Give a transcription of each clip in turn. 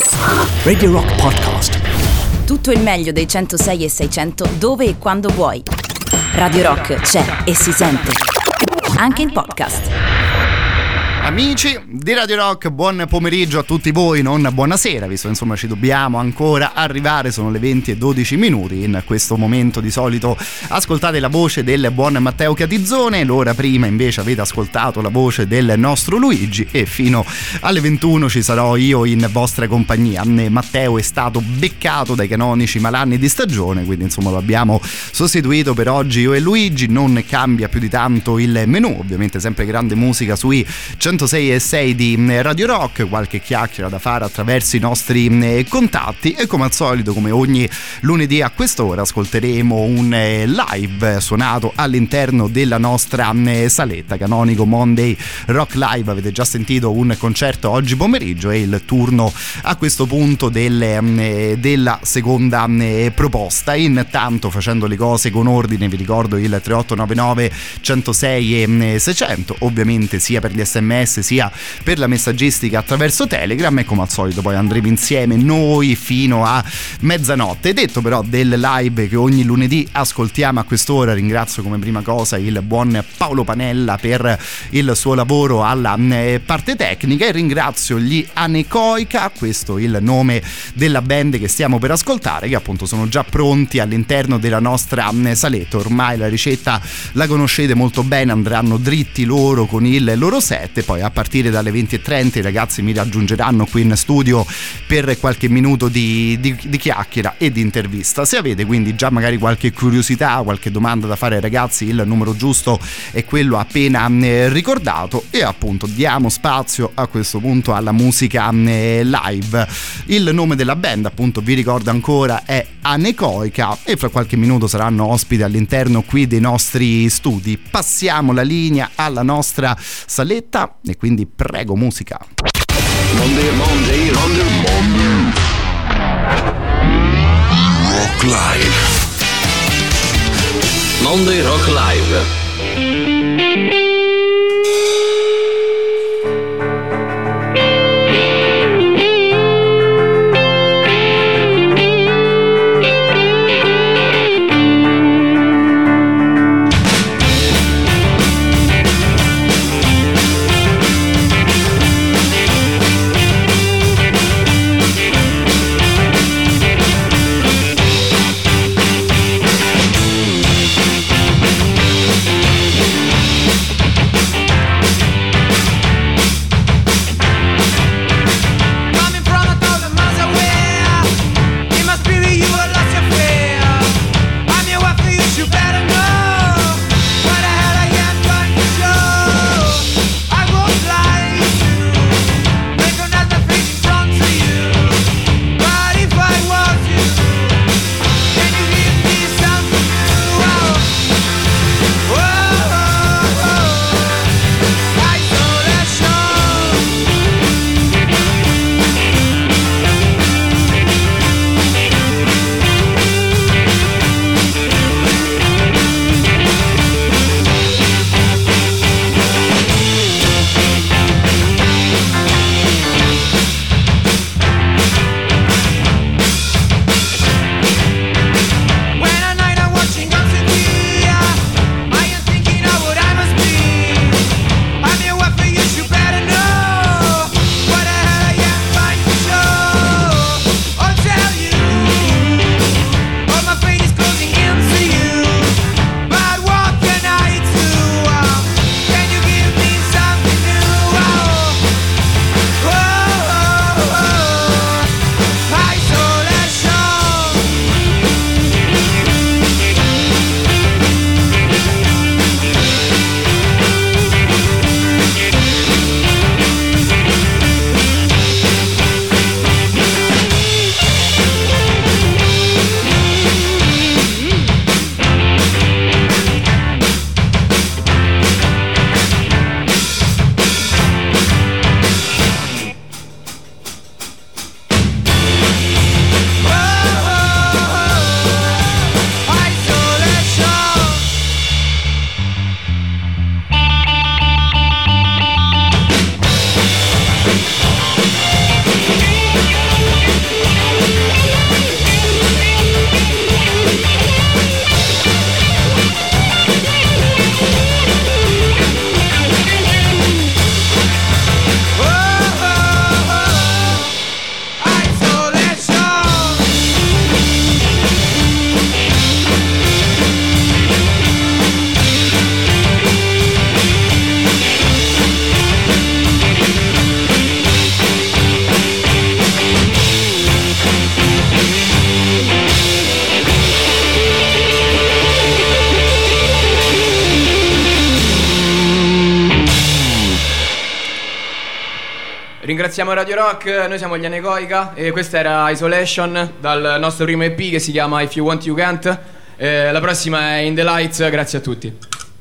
Radio Rock Podcast. Tutto il meglio dei 106 e 600 dove e quando vuoi. Radio Rock c'è e si sente anche in podcast. Amici di Radio Rock, buon pomeriggio a tutti voi, non buonasera, visto che insomma ci dobbiamo ancora arrivare, sono le 20:12. In questo momento di solito ascoltate la voce del buon Matteo Catizzone, l'ora prima invece avete ascoltato la voce del nostro Luigi e fino alle 21 ci sarò io in vostra compagnia. Matteo è stato beccato dai canonici malanni di stagione, quindi insomma lo abbiamo sostituito per oggi io e Luigi. Non cambia più di tanto il menù, ovviamente sempre grande musica sui 106.6 di Radio Rock, qualche chiacchiera da fare attraverso i nostri contatti e come al solito, come ogni lunedì a quest'ora, ascolteremo un live suonato all'interno della nostra saletta Canonico Monday Rock Live. Avete già sentito un concerto oggi pomeriggio, è il turno a questo punto della seconda proposta. Intanto, facendo le cose con ordine, vi ricordo il 3899 106 e 600, ovviamente sia per gli sms sia per la messaggistica attraverso Telegram, e come al solito poi andremo insieme noi fino a mezzanotte. Detto però del live che ogni lunedì ascoltiamo a quest'ora, ringrazio come prima cosa il buon Paolo Panella per il suo lavoro alla parte tecnica e ringrazio gli Anecoica, questo è il nome della band che stiamo per ascoltare, che appunto sono già pronti all'interno della nostra saletta. Ormai la ricetta la conoscete molto bene, andranno dritti loro con il loro set e poi a partire dalle 20:30 i ragazzi mi raggiungeranno qui in studio per qualche minuto di chiacchiera e di intervista. Se avete quindi già magari qualche curiosità, qualche domanda da fare ai ragazzi, il numero giusto è quello appena ricordato e appunto diamo spazio a questo punto alla musica live. Il nome della band, appunto vi ricordo ancora, è Anecoica e fra qualche minuto saranno ospiti all'interno qui dei nostri studi. Passiamo la linea alla nostra saletta e quindi prego musica. Monday Rock Live. Monday Rock Live. Ringraziamo Radio Rock, noi siamo gli Anecoica e questa era Isolation dal nostro primo EP che si chiama If You Want You Can't. La prossima è In The Lights, grazie a tutti.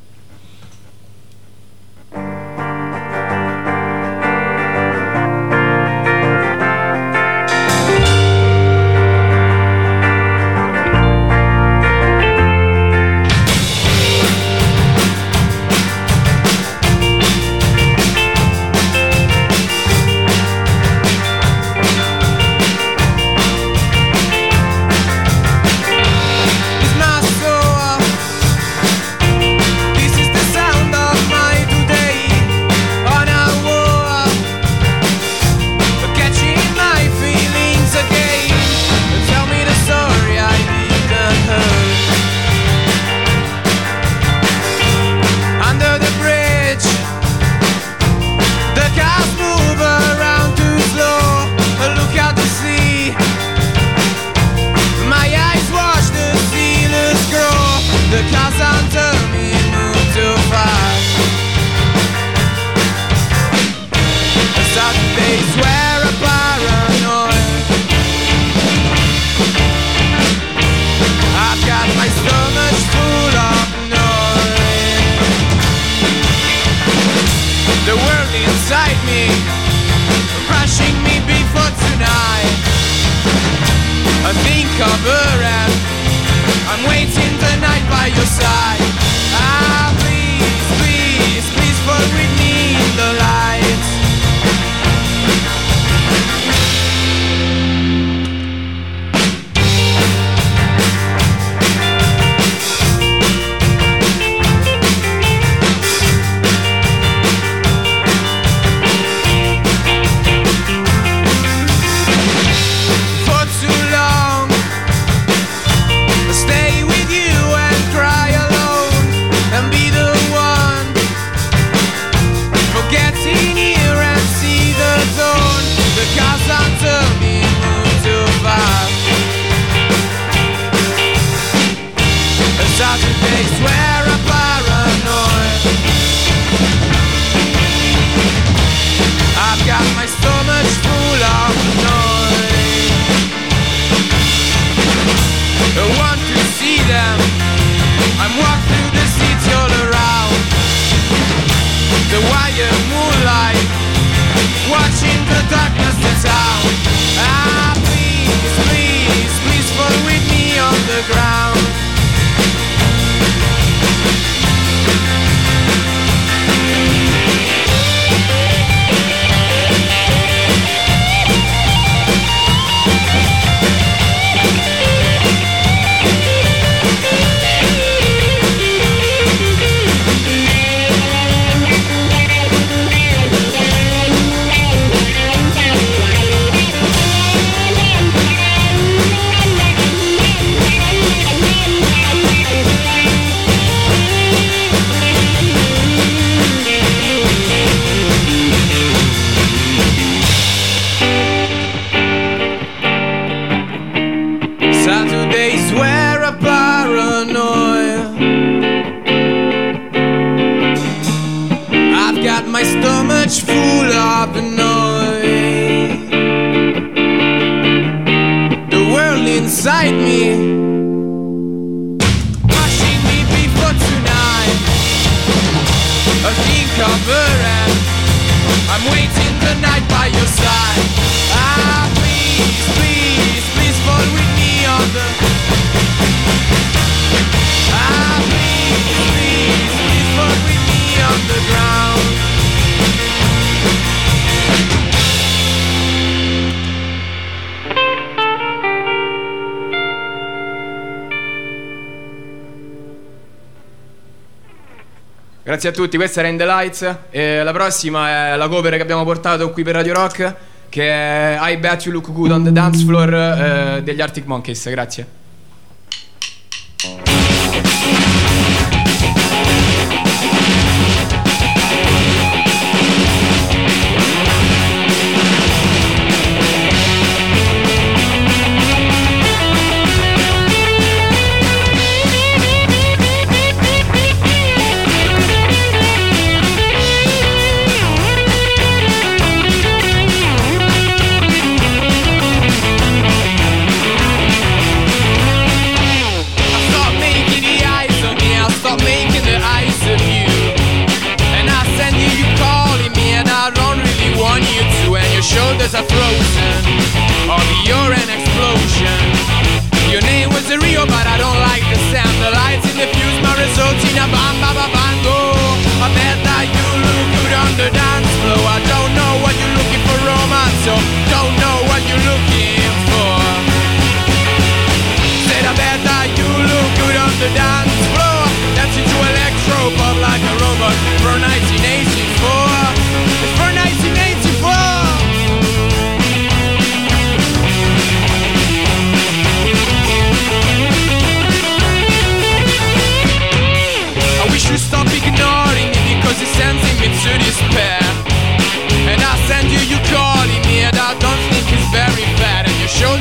Grazie a tutti, questa era In The Lights e la prossima è la cover che abbiamo portato qui per Radio Rock, che è I Bet You Look Good on the Dance Floor degli Arctic Monkeys. Grazie.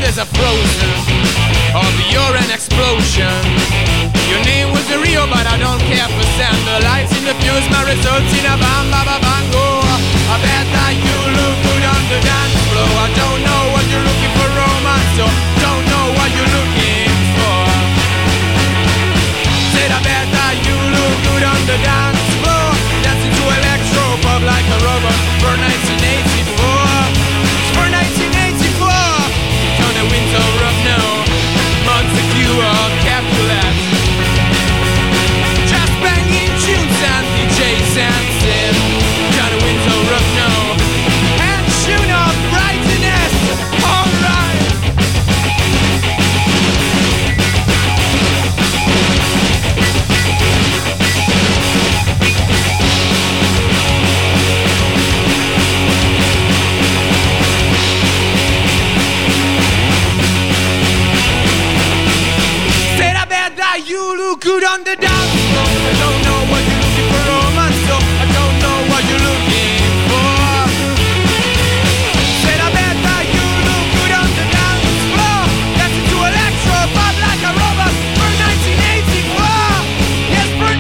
memories are frozen of your an explosion. Your name was Rio, but I don't care for sand. The lights in the fuse, my results in a bam, ba ba bango. I bet that you look good on the dance floor. I don't know what you're looking for, romance, so don't know what you're looking for. Said I bet that you look good on the dance floor, dancing to electro pop like a robot for 1984. It's for 1984. Turn the winter up now, Montague or Capulet. Just banging tunes and DJs dancing. Turn the winter up now, and tune up brightness. Alright. Said I bet that you look good on the dance floor. I don't know what you're looking for, romance, so I don't know what you're looking for. Said I bet that you look good on the dance floor, dancing to electro pop like a robot for 1984. Yes, for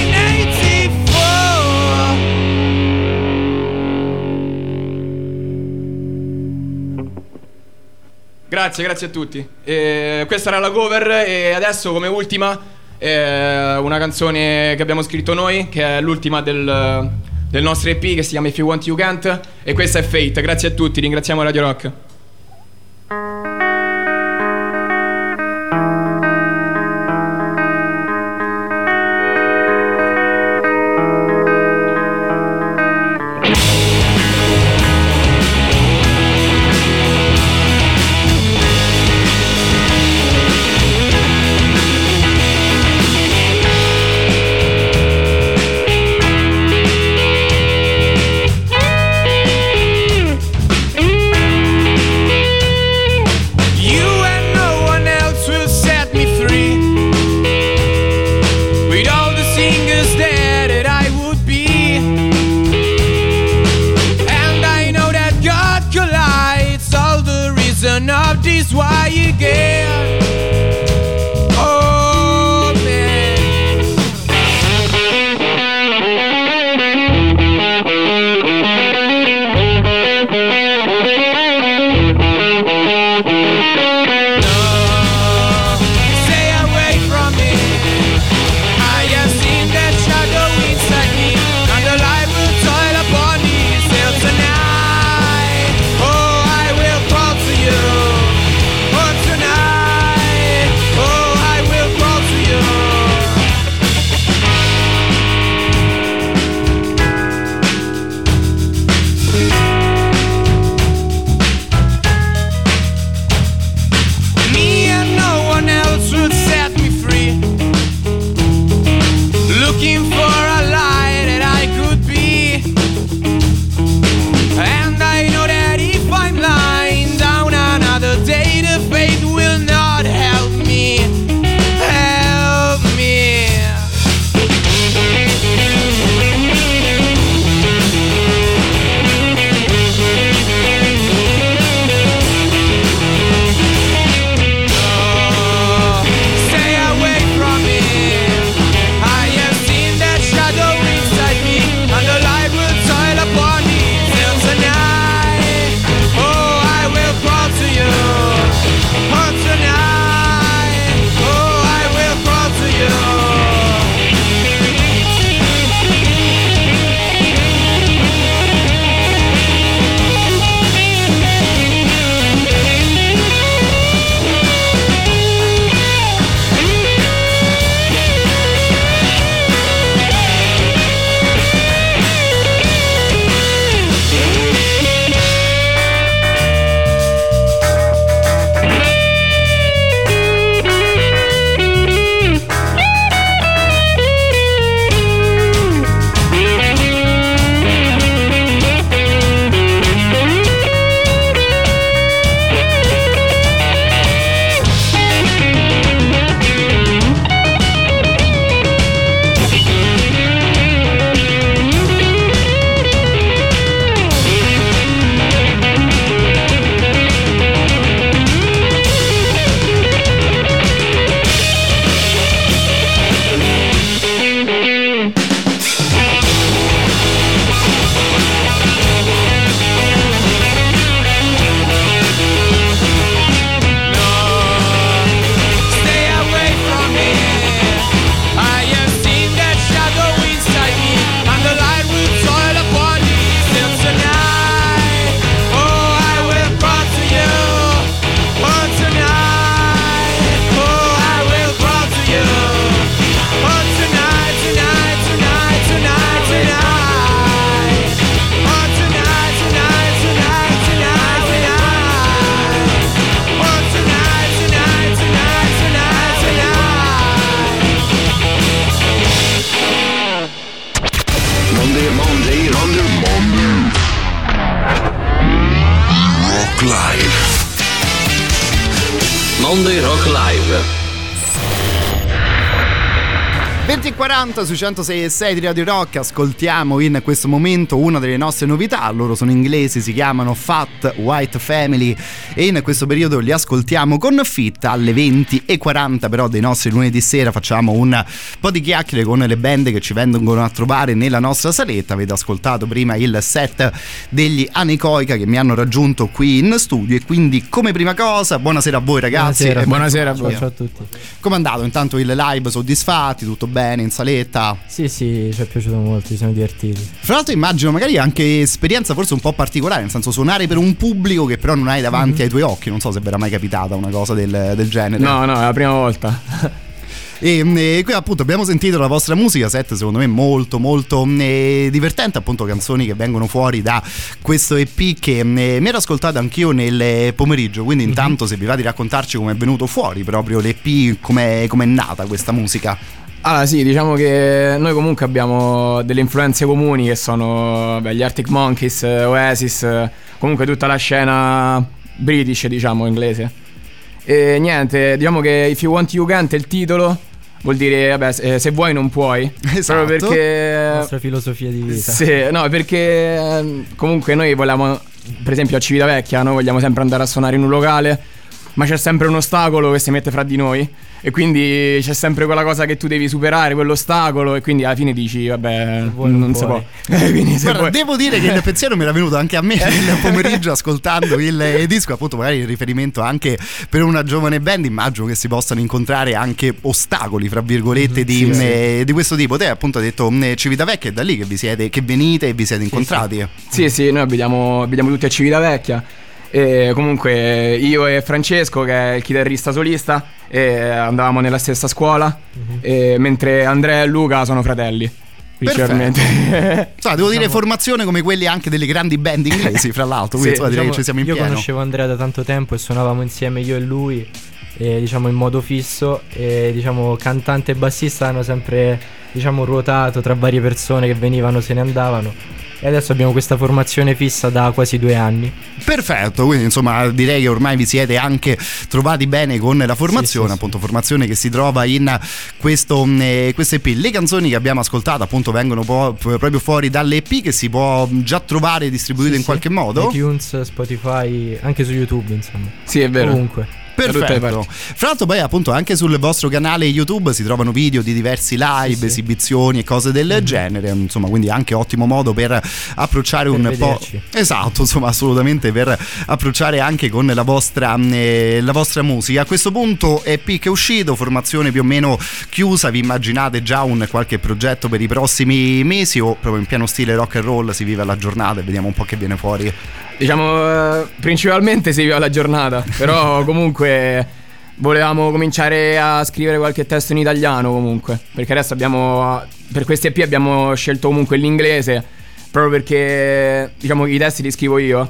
1984. Grazie a tutti. Questa era la cover e adesso come ultima una canzone che abbiamo scritto noi, che è l'ultima del nostro EP, che si chiama If You Want You Can't, e questa è Fate. Grazie a tutti, ringraziamo Radio Rock. Why you get oh man. No, stay away from me. I have seen that shadow inside me, and the light will toil upon me. Still tonight, oh I will crawl to you. Tonight Monday Rock Live. 20:40 su 106.6 di Radio Rock. Ascoltiamo in questo momento una delle nostre novità. Loro sono inglesi, si chiamano Fat White Family e in questo periodo li ascoltiamo con Fit alle 20:40 però dei nostri lunedì sera. Facciamo un po' di chiacchiere con le band che ci vengono a trovare nella nostra saletta. Avete ascoltato prima il set degli Anecoica che mi hanno raggiunto qui in studio, e quindi come prima cosa buonasera a voi ragazzi. Buonasera a voi. Ciao a tutti. Com'è andato intanto il live? Soddisfatti? Tutto bene in saletta? Sì, ci è piaciuto molto, ci siamo divertiti. Fra l'altro immagino magari anche esperienza forse un po' particolare, nel senso suonare per un pubblico che però non hai davanti ai tuoi occhi. Non so se vi era mai capitata una cosa del genere. No, è la prima volta. E qui appunto abbiamo sentito la vostra musica, set secondo me molto molto divertente, appunto canzoni che vengono fuori da questo EP che mi ero ascoltato anch'io nel pomeriggio, quindi intanto se vi va di raccontarci come è venuto fuori proprio l'EP, com'è nata questa musica. Allora sì, diciamo che noi comunque abbiamo delle influenze comuni che sono gli Arctic Monkeys, Oasis, comunque tutta la scena british, diciamo, inglese. E niente, diciamo che If You Want You Can't è il titolo, vuol dire se vuoi non puoi. Esatto. Proprio perché la nostra filosofia di vita. Sì, no, perché comunque noi vogliamo, per esempio a Civitavecchia, noi vogliamo sempre andare a suonare in un locale, ma c'è sempre un ostacolo che si mette fra di noi, e quindi c'è sempre quella cosa che tu devi superare, quell'ostacolo, e quindi alla fine dici vabbè, non si può. Quindi guarda, devo dire che il pensiero mi era venuto anche a me nel pomeriggio ascoltando il disco, appunto magari in riferimento anche per una giovane band, immagino che si possano incontrare anche ostacoli fra virgolette di questo tipo. Te appunto hai detto Civitavecchia, è da lì che venite e vi siete incontrati. Sì, noi abitiamo tutti a Civitavecchia. E comunque io e Francesco, che è il chitarrista solista, andavamo nella stessa scuola, mentre Andrea e Luca sono fratelli. Devo dire formazione come quelli anche delle grandi band inglesi, fra l'altro, quindi direi che ci siamo in pieno. Io conoscevo Andrea da tanto tempo e suonavamo insieme io e lui, diciamo in modo fisso, e diciamo cantante e bassista hanno sempre ruotato tra varie persone che venivano, se ne andavano. E adesso abbiamo questa formazione fissa da quasi 2 anni. Perfetto, quindi insomma direi che ormai vi siete anche trovati bene con la formazione, appunto formazione che si trova in questo EP. Le canzoni che abbiamo ascoltato appunto vengono proprio fuori dall'EP, che si può già trovare distribuito in qualche modo. iTunes, Spotify, anche su YouTube, insomma. Sì, è vero. Ovunque. Perfetto. Fra l'altro poi appunto anche sul vostro canale YouTube si trovano video di diversi live, esibizioni e cose del genere, insomma, quindi anche ottimo modo per approcciare un vederci. Po'. Esatto, insomma, assolutamente per approcciare anche con la vostra musica. A questo punto EP che è uscito, formazione più o meno chiusa, vi immaginate già un qualche progetto per i prossimi mesi, o proprio in pieno stile rock and roll si vive alla giornata e vediamo un po' che viene fuori? Diciamo principalmente si vive alla giornata, però comunque volevamo cominciare a scrivere qualche testo in italiano comunque, perché adesso per questi EP abbiamo scelto comunque l'inglese, proprio perché diciamo i testi li scrivo io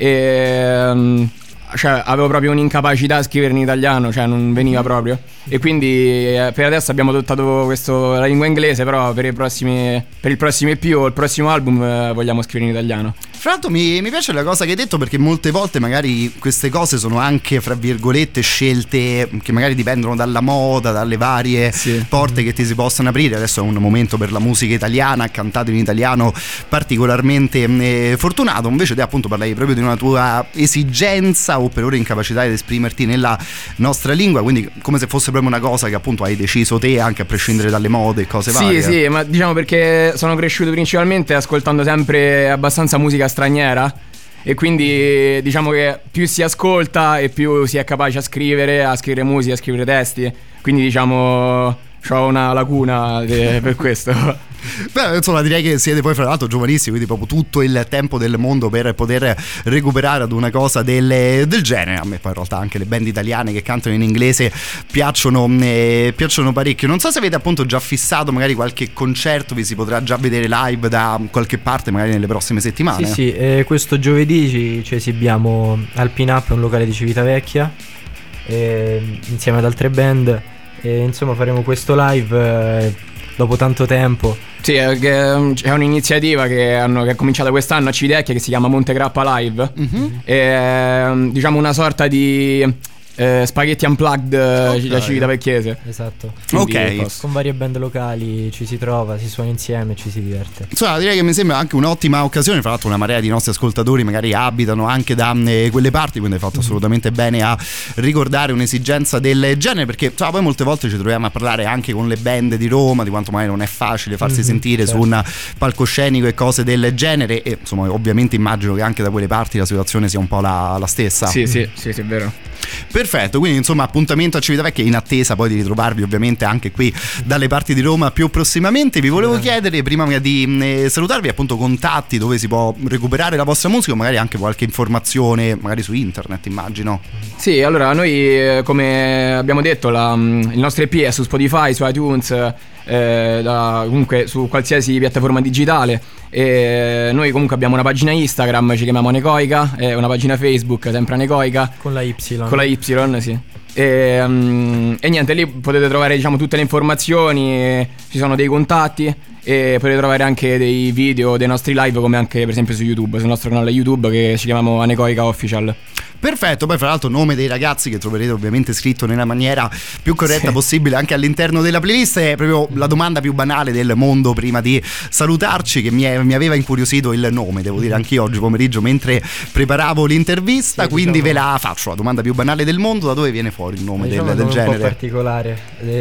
e avevo proprio un'incapacità a scrivere in italiano, non veniva proprio, e quindi per adesso abbiamo adottato la lingua inglese, però per il prossimo EP o il prossimo album vogliamo scrivere in italiano. Fra l'altro mi piace la cosa che hai detto, perché molte volte magari queste cose sono anche fra virgolette scelte che magari dipendono dalla moda, dalle varie porte che ti si possono aprire. Adesso è un momento per la musica italiana, cantato in italiano, particolarmente fortunato. Invece te appunto parlavi proprio di una tua esigenza o per ora incapacità di esprimerti nella nostra lingua, quindi come se fosse proprio una cosa che appunto hai deciso te, anche a prescindere dalle mode e cose varie. Sì, ma diciamo perché sono cresciuto principalmente ascoltando sempre abbastanza musica straniera, e quindi diciamo che più si ascolta e più si è capace a scrivere musica, a scrivere testi, quindi diciamo c'ho una lacuna per questo. Beh, insomma, direi che siete poi fra l'altro giovanissimi, quindi proprio tutto il tempo del mondo per poter recuperare ad una cosa del genere. A me poi in realtà anche le band italiane che cantano in inglese piacciono parecchio. Non so se avete appunto già fissato magari qualche concerto, vi si potrà già vedere live da qualche parte magari nelle prossime settimane. Sì, questo giovedì ci esibiamo al Pin Up, un locale di Civitavecchia, insieme ad altre band, e insomma faremo questo live dopo tanto tempo. Sì, è un'iniziativa che è cominciata quest'anno a Civitavecchia, che si chiama Monte Grappa Live. E diciamo una sorta di Spaghetti Unplugged, la Civita Vecchiese. Esatto. Quindi, Ok. Con varie band locali ci si trova, si suona insieme, ci si diverte. Insomma, direi che mi sembra anche un'ottima occasione. Fra l'altro una marea di nostri ascoltatori magari abitano anche da quelle parti, quindi hai fatto assolutamente bene a ricordare un'esigenza del genere, perché poi molte volte ci troviamo a parlare anche con le band di Roma di quanto magari non è facile farsi sentire su un palcoscenico e cose del genere, e insomma ovviamente immagino che anche da quelle parti la situazione sia un po' la stessa. Sì, è vero. Perfetto, quindi insomma appuntamento a Civitavecchia, in attesa poi di ritrovarvi ovviamente anche qui dalle parti di Roma più prossimamente. Vi volevo chiedere, prima di salutarvi, appunto contatti dove si può recuperare la vostra musica, o magari anche qualche informazione magari su internet, immagino. Sì, allora noi come abbiamo detto il nostro EP è su Spotify, su iTunes, comunque su qualsiasi piattaforma digitale, e noi comunque abbiamo una pagina Instagram, ci chiamiamo Anecoica, e una pagina Facebook sempre Anecoica Con la Y. con la Y, sì. E niente, lì potete trovare tutte le informazioni, ci sono dei contatti e potete trovare anche dei video dei nostri live, come anche per esempio su YouTube, sul nostro canale YouTube che ci chiamiamo Anecoica Official. Perfetto, poi fra l'altro nome dei ragazzi che troverete ovviamente scritto nella maniera più corretta possibile anche all'interno della playlist. È proprio la domanda più banale del mondo prima di salutarci, che mi aveva incuriosito il nome, devo dire, anche oggi pomeriggio mentre preparavo l'intervista, quindi ve la faccio, la domanda più banale del mondo: da dove viene fuori il nome del genere? Un po' particolare.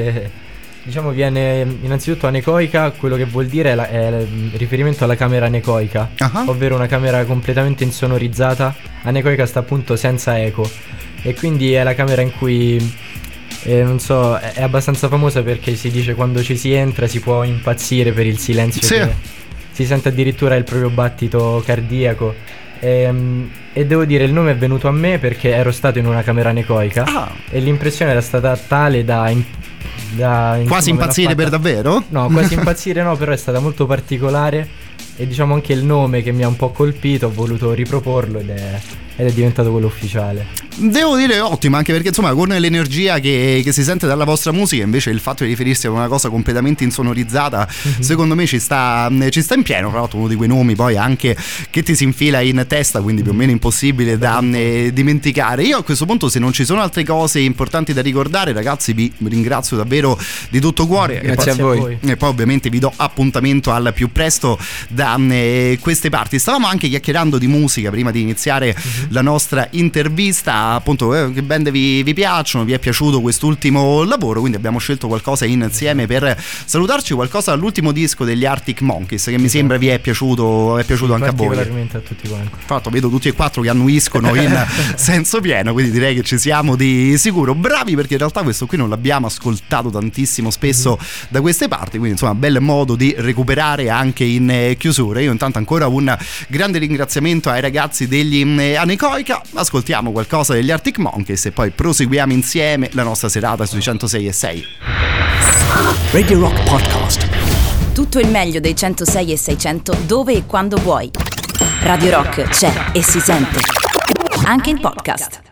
Viene innanzitutto anecoica, quello che vuol dire è riferimento alla camera anecoica, ovvero una camera completamente insonorizzata. Anecoica sta appunto senza eco, e quindi è la camera in cui è abbastanza famosa perché si dice quando ci si entra si può impazzire per il silenzio, che si sente addirittura il proprio battito cardiaco. E devo dire, il nome è venuto a me perché ero stato in una camera anecoica e l'impressione era stata tale da quasi impazzire per davvero? No, quasi impazzire no, però è stata molto particolare, e anche il nome che mi ha un po' colpito, ho voluto riproporlo ed è diventato quello ufficiale. Devo dire ottimo, anche perché insomma con l'energia che si sente dalla vostra musica, invece il fatto di riferirsi a una cosa completamente insonorizzata secondo me ci sta in pieno. Tra l'altro uno di quei nomi poi anche che ti si infila in testa, quindi più o meno impossibile da dimenticare. Io a questo punto, se non ci sono altre cose importanti da ricordare, ragazzi, vi ringrazio davvero di tutto cuore. Grazie a voi. E poi ovviamente vi do appuntamento al più presto da queste parti. Stavamo anche chiacchierando di musica prima di iniziare la nostra intervista, appunto che band vi piacciono, vi è piaciuto quest'ultimo lavoro, quindi abbiamo scelto qualcosa insieme per salutarci, qualcosa dall'ultimo disco degli Arctic Monkeys che mi sembra vi è piaciuto anche a voi. Particolarmente a tutti quanti. Infatti vedo tutti e quattro che annuiscono in senso pieno, quindi direi che ci siamo di sicuro. Bravi, perché in realtà questo qui non l'abbiamo ascoltato tantissimo spesso da queste parti, quindi insomma bel modo di recuperare anche in chiusura. Io intanto ancora un grande ringraziamento ai ragazzi degli Anecoica, ascoltiamo qualcosa degli Arctic Monkeys e poi proseguiamo insieme la nostra serata sui 106.6 Radio Rock Podcast. Tutto il meglio dei 106 e 600 dove e quando vuoi. Radio Rock c'è e si sente. Anche in podcast.